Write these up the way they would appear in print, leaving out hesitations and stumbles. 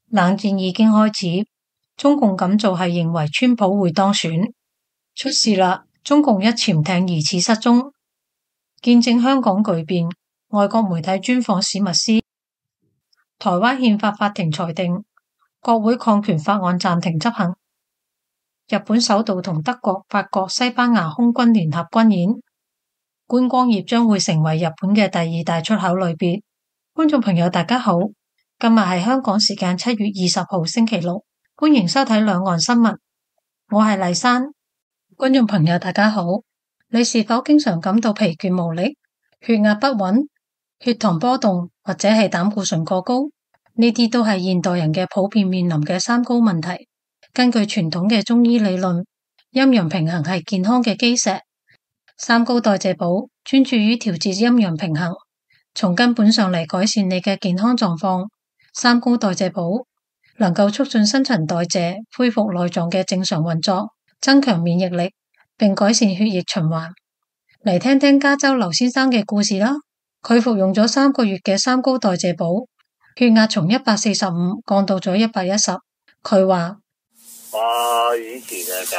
冷戰已經開始，中共咁做係認為川普會當選。出事啦！中共一潛艇疑似失蹤，見證香港巨變。外國媒體專訪史密斯。台灣憲法法庭裁定，國會抗權法案暫停執行。日本首度同德國、法國、西班牙空軍聯合軍演。觀光業將會成為日本嘅第二大出口類別。觀眾朋友大家好，今日係香港時間7月20號星期六，歡迎收睇兩岸新聞。我係麗珊。觀眾朋友大家好，你是否經常感到疲倦無力、血壓不穩、血糖波動或者係膽固醇過高？呢啲都係現代人嘅普遍面臨嘅三高問題。根據傳統嘅中醫理論，陰陽平衡係健康嘅基石。三高代謝補專注於調節陰陽平衡，從根本上嚟改善你嘅健康狀況。三高代謝補能夠促進新陳代謝，恢復內臟嘅正常運作，增強免疫力，並改善血液循環。嚟聽聽加州劉先生嘅故事啦。佢服用咗3個月嘅三高代謝補，血壓從145降到咗110。佢話： 我以前就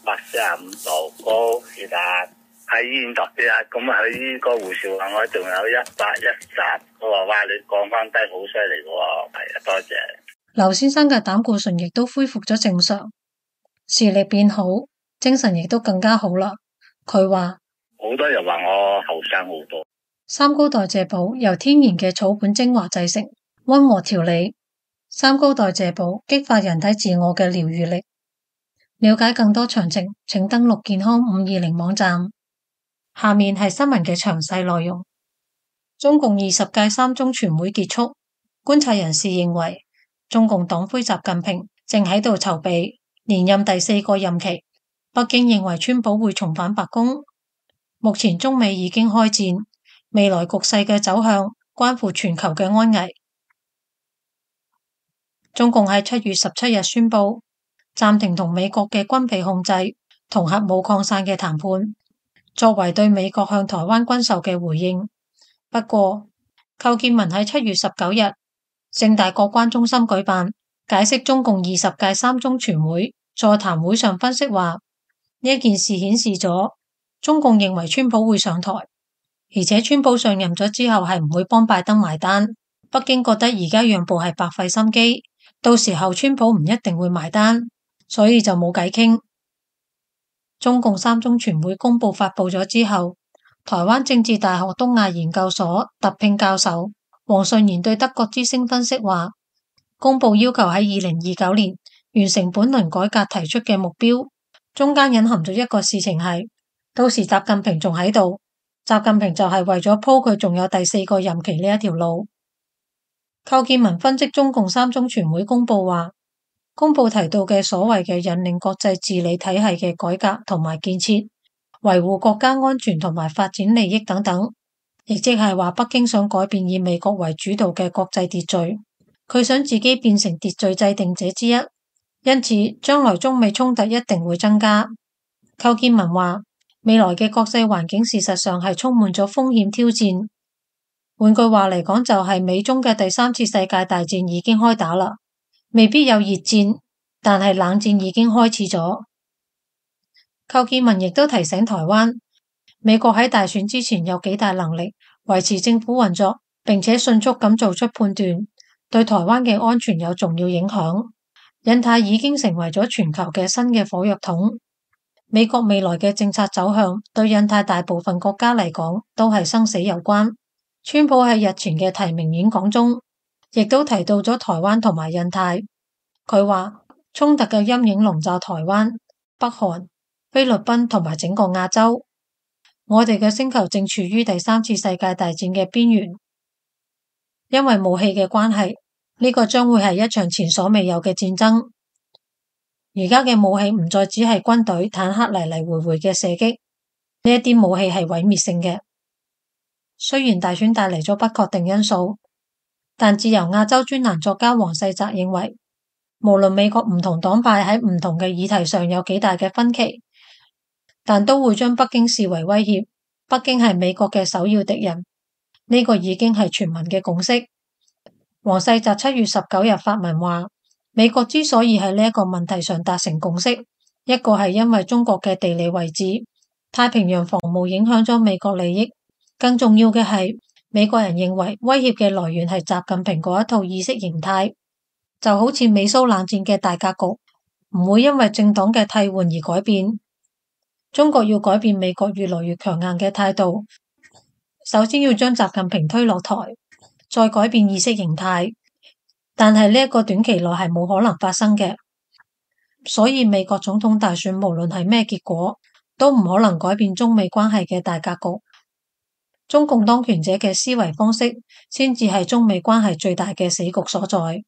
145度高血壓，喺醫院度血壓，咁喺呢個護士話我仲有110，佢話哇你降翻低好犀利嘅喎，係啊，多謝。 劉先生嘅膽固醇亦都恢復咗正常，視力變好，精神亦都更加好啦。佢話好多人話我後生好多。 三高代謝補由天然嘅草本精華製成，溫和調理。三高代謝補激發人體自我嘅療癒力。了解更多詳情，請登錄健康520網站。下面係新聞嘅詳細內容。中共20屆三中全會結束，觀察人士認為，中共黨魁習近平正喺度籌備連任第4個任期。北京認為川普會重返白宮。目前中美已經開戰，未來局勢嘅走向關乎全球嘅安危。中共喺7月17日宣布暫停同美國嘅軍備控制同核武擴散嘅談判，作為對美國向台灣軍售嘅回應。不過，寇建文喺7月19日政大國關中心舉辦解釋中共20屆三中全會座談會上分析話，呢件事顯示咗中共認為川普會上台，而且川普上任咗之後係唔會幫拜登埋單。北京覺得而家讓步係白費心機，到時候川普唔一定會埋單，所以就冇偈傾。中共三中全會公佈發佈咗之後，台灣政治大學東亞研究所特聘教授黃順賢對德國之聲分析話，公佈要求喺2029年完成本輪改革提出嘅目標，中間隱含咗一個事情係，到時習近平仲喺度，習近平就係為咗鋪佢仲有第4個任期呢一條路。寇建文分析中共三中全會公佈話，公佈提到嘅所謂嘅引領國際治理體系嘅改革同埋建設，維護國家安全同埋發展利益等等，亦即係話北京想改變以美國為主導嘅國際秩序，佢想自己變成秩序制定者之一，因此將來中美衝突一定會增加。寇建文話，未來嘅國際環境事實上係充滿咗風險挑戰。換句話嚟講，就係美中嘅第3次世界大戰已經開打啦，未必有熱戰，但係冷戰已經開始咗。寇建文亦都提醒台灣，美國喺大選之前有幾大能力維持政府運作，並且迅速咁做出判斷，對台灣嘅安全有重要影響。印太已經成為咗全球嘅新嘅火藥桶。美國未來嘅政策走向對印太大部分國家嚟講都係生死有關。川普喺日前嘅提名演講中，亦都提到咗台灣同埋印太。佢話衝突嘅陰影籠罩台灣、北韓、菲律賓同埋整個亞洲。我哋嘅星球正處於第3次世界大戰嘅邊緣，因為武器嘅關係，呢個將會係一場前所未有嘅戰爭。而家嘅武器唔再只係軍隊、坦克嚟嚟回回嘅射擊，呢一啲武器係毀滅性嘅。雖然大選帶嚟咗不確定因素，但自由亞洲專欄作家黃世澤認為，無論美國唔同黨派喺唔同嘅議題上有幾大嘅分歧，但都會將北京視為威脅。北京係美國嘅首要敵人，呢個已經係全民嘅共識。黃世澤7月19日發文話， 美國之所以喺呢一個問題上達成共識，一個係因為中國嘅地理位置，太平洋防務影響咗美國利益，更重要嘅係美國人認為威脅嘅來源係習近平嗰一套意識形態，就好似美蘇冷戰嘅大格局，唔會因為政黨嘅替換而改變。中國要改變美國越來越強硬嘅態度，首先要將習近平推落台，再改變意識形態，但係呢一個短期內係冇可能發生嘅。所以美國總統大選無論係咩結果，都唔可能改變中美關係嘅大格局。中共當權者嘅思維方式先至係中美關係最大嘅死局所在。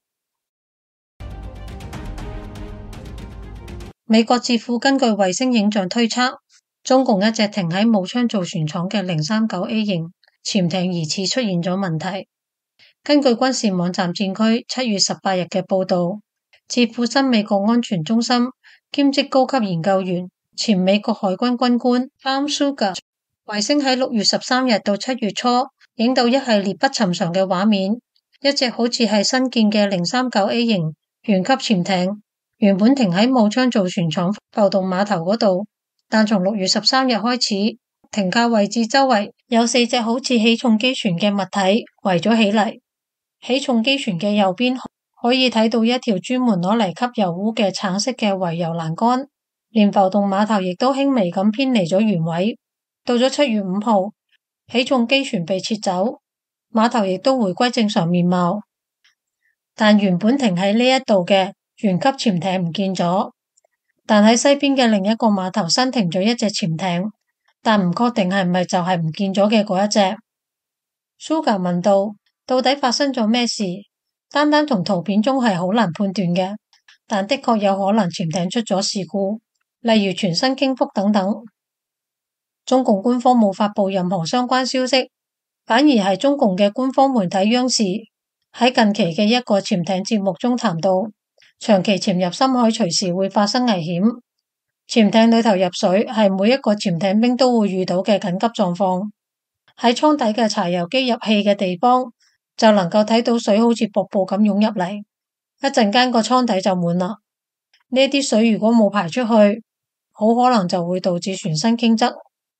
美國智庫根據衛星影像推測，中共一隻停喺武昌造船廠嘅039A 型潛艇疑似出現咗問題。根據軍事網站戰區7月18日嘅報道，智庫新美國安全中心兼職高級研究員、前美國海軍軍官 Tom Suga 衛星喺6月13日到7月初影到一系列不尋常嘅畫面，一隻好似係新建嘅039A 型原級潛艇，原本停喺武昌造船廠浮動碼頭嗰度，但從6月13日開始，停靠位置周圍有4隻好似起重機船嘅物體圍咗起嚟。起重機船嘅右邊可以睇到一條專門攞嚟吸油污嘅橙色嘅圍油欄杆，連浮動碼頭亦都輕微咁偏離咗原位。到咗7月5號，起重機船被撤走，碼頭亦都回歸正常面貌，但原本停喺呢一度嘅原級潛艇唔見咗。但喺西邊嘅另一個碼頭新停咗一隻潛艇，但唔確定係唔係就係唔見咗嘅嗰一隻。Suga 問道：到底發生咗咩事？單單從圖片中係好難判斷嘅，但的確有可能潛艇出咗事故，例如全身傾覆等等。中共官方冇發布任何相關消息，反而係中共嘅官方媒體央視喺近期嘅一個潛艇節目中談到，長期潛入深海隨時會發生危險，潛艇裏頭入水係每一個潛艇兵都會遇到嘅緊急狀況。喺艙底嘅柴油機入氣嘅地方，就能夠睇到水好似瀑布咁湧入嚟，一陣間個艙底就滿啦。呢啲水如果冇排出去，好可能就會導致船身傾側。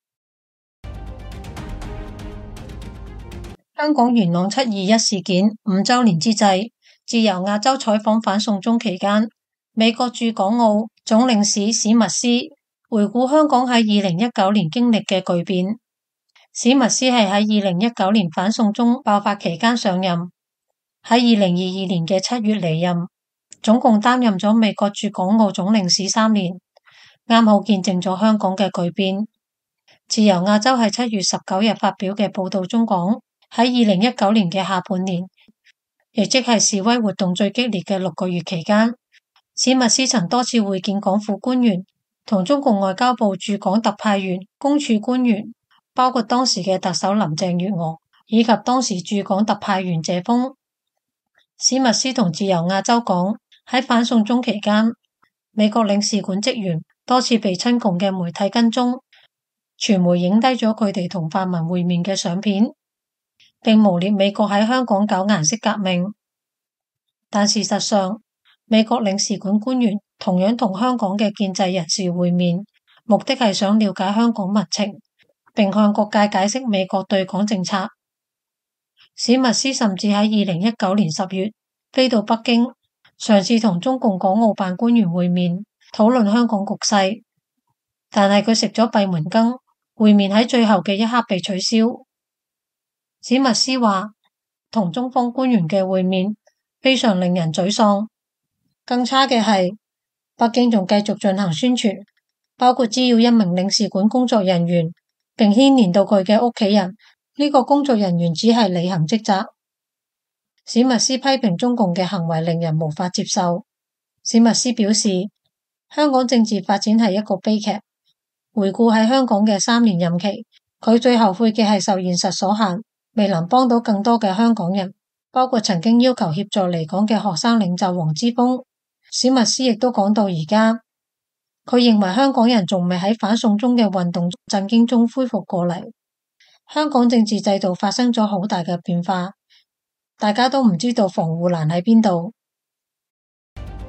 香港元朗721事件5週年之際，自由亞洲採訪反送中期間，美國駐港澳總領事史密斯回顧香港喺2019年經歷嘅巨變。史密斯係喺2019年反送中爆發期間上任，喺2022年嘅7月離任，總共擔任咗美國駐港澳總領事3年，啱好見證咗香港嘅巨變。自由亞洲喺7月19日發表嘅報道中講，喺2019年嘅下半年，亦即係示威活動最激烈嘅6個月期間，史密斯曾多次會見港府官員，同中共外交部駐港特派員公署官員，包括當時嘅特首林鄭月娥以及當時駐港特派員謝鋒。史密斯同自由亞洲講，喺反送中期間，美國領事館職員多次被親共嘅媒體跟蹤，傳媒影低咗佢哋同泛民會面嘅相片，並誣衊美國喺香港搞顏色革命。但事實上，美國領事館官員同樣同香港嘅建制人士會面，目的係想了解香港民情，並向各界解釋美國對港政策。史密斯甚至喺2019年10月飛到北京，嘗試同中共港澳辦官員會面，討論香港局勢，但係佢食咗閉門羹，會面喺最後嘅一刻被取消。史密斯話，同中方官員嘅會面非常令人沮喪，更差嘅係北京仲繼續進行宣傳，包括滋擾一名領事館工作人員，並牽連到佢嘅屋企人。呢個工作人員只係履行職責。史密斯批評中共嘅行為令人無法接受。史密斯表示，香港政治發展係一個悲劇。回顧喺香港嘅3年任期，佢最後悔嘅係受現實所限，未能幫到更多嘅香港人，包括曾經要求協助離港嘅學生領袖黃之鋒。史密斯亦都講到而家，佢認為香港人仲未喺反送中嘅運動震驚中恢復過嚟。香港政治制度發生咗好大嘅變化，大家都唔知道防護欄喺邊度。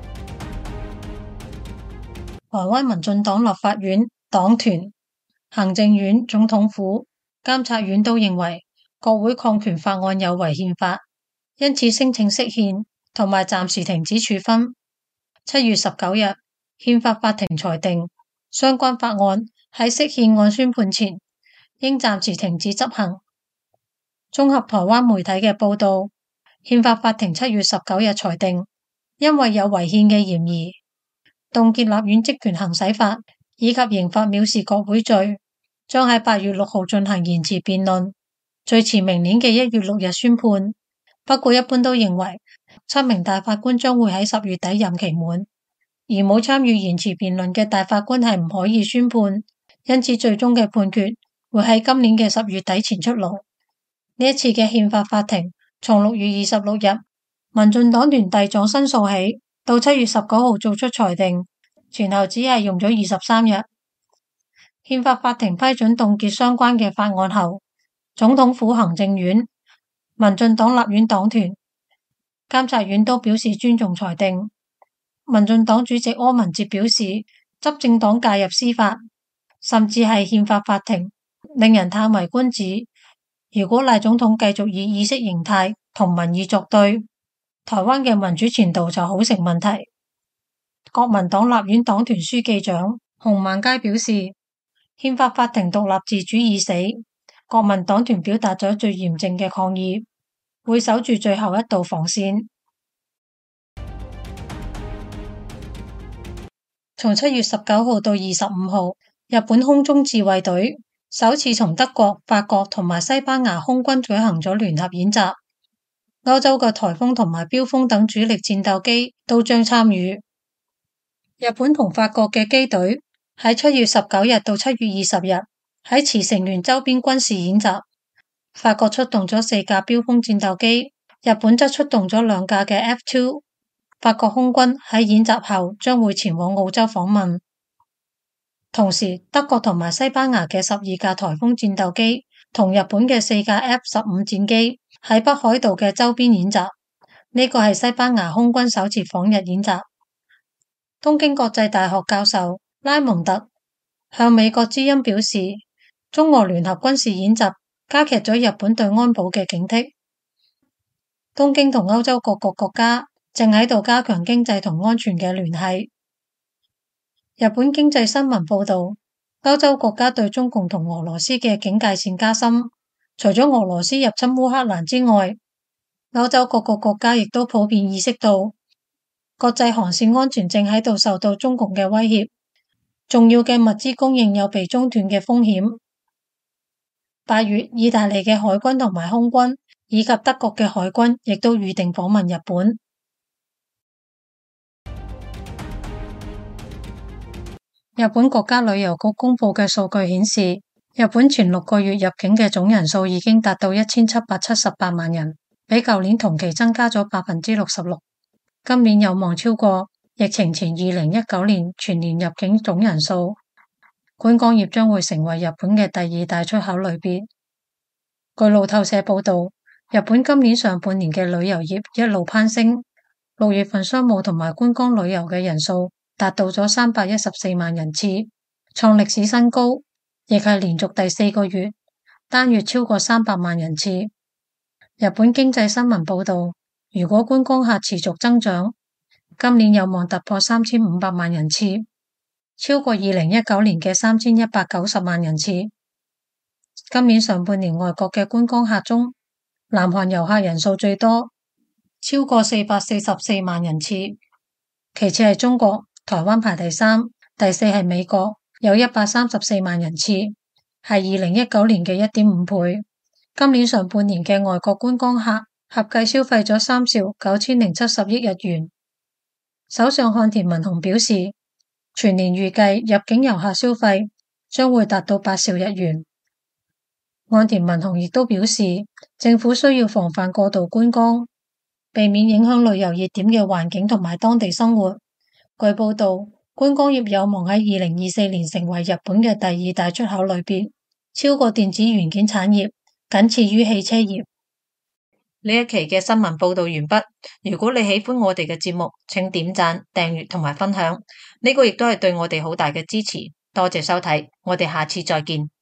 台灣民進黨立法院黨團、行政院、總統府、監察院都認為國會抗權法案有違憲法，因此聲請釋憲同埋暫時停止處分。7月19日，憲法法庭裁定相關法案喺釋憲案宣判前應暫時停止執行。綜合台灣媒體嘅報道，憲法法庭7月19日裁定，因為有違憲嘅嫌疑，凍結立院職權行使法以及刑法藐視國會罪，將喺8月6號進行言詞辯論，最遲明年嘅1月6日宣判。不過一般都認為7名大法官將會喺10月底任期滿，而冇參與言詞辯論嘅大法官係唔可以宣判，因此最終嘅判決會喺今年嘅10月底前出爐。呢一次嘅憲法法庭從6月26日民進黨團遞狀申訴起，到7月19號做出裁定，前後只係用咗23日。憲法法庭批准凍結相關嘅法案後，總統府、行政院、民進黨立院黨團、監察院都表示尊重裁定。民進黨主席柯文哲表示，執政黨介入司法，甚至係憲法法庭，令人嘆為觀止。如果賴總統繼續以意識形態同民意作對，台灣嘅民主前途就好成問題。國民黨立院黨團書記長洪萬佳表示，憲法法庭獨立自主已死，國民黨團表達咗最嚴正嘅抗議，會守住最後一道防線。從7月19號到25號，日本空中自衛隊首次從德國、法國同埋西班牙空軍舉行咗聯合演習，歐洲嘅颱風同埋飆風等主力戰鬥機都將參與。日本同法國嘅機隊喺7月19日到7月20日喺茨城縣周邊軍事演習，法國出動咗4架飆風戰鬥機，日本則出動咗2架嘅 F2。法國空軍喺演習後將會前往澳洲訪問。同時，德國同埋西班牙嘅12架颱風戰鬥機同日本嘅4架 F-15戰機喺北海道嘅周邊演習，呢個係西班牙空軍首次訪日演習。東京國際大學教授拉蒙特向美國之音表示，中俄聯合軍事演習加劇咗日本對安保嘅警惕。東京同歐洲各個國家正喺度加強經濟同安全嘅聯繫。日本經濟新聞報道，歐洲國家對中共同俄羅斯嘅警戒線加深。除咗俄羅斯入侵烏克蘭之外，歐洲各個國家亦都普遍意識到，國際航線安全正喺度受到中共嘅威脅，重要嘅物資供應有被中斷嘅風險。8月，意大利嘅海軍同埋空軍以及德國嘅海軍亦都預定訪問日本。日本國家旅遊局公布嘅數據顯示，日本前6個月入境嘅總人數已經達到1778萬人，比舊年同期增加咗66%。今年有望超過疫情前2019年全年入境總人數。觀光業將會成為日本嘅第2大出口類別。據路透社報道，日本今年上半年嘅旅遊業一路攀升，6月份商務同埋觀光旅遊嘅人數達到咗314萬人次，創歷史新高，亦係連續第4個月單月超過300萬人次。日本經濟新聞報道，如果觀光客持續增長，今年有望突破3500萬人次，超過2019年嘅3190萬人次。今年上半年外國嘅觀光客中，南韓遊客人數最多，超過444萬人次，其次係中國，台灣排第3，第4係美國，有134萬人次，係2019年嘅1.5倍。今年上半年嘅外國觀光客合計消費咗3兆9070億日元。首相岸田文雄表示，全年預計入境遊客消費將會達到8兆日元。岸田文雄亦都表示，政府需要防範過度觀光，避免影響旅遊熱點嘅環境同埋當地生活。據報道，觀光業有望喺2024年成為日本嘅第2大出口類別，超過電子元件產業，僅次於汽車業。 呢一期嘅新聞報道完畢。如果你喜歡我哋嘅節目，請點讚、訂閱同埋分享，呢個亦都係對我哋好大嘅支持。多謝收睇，我哋下次再見。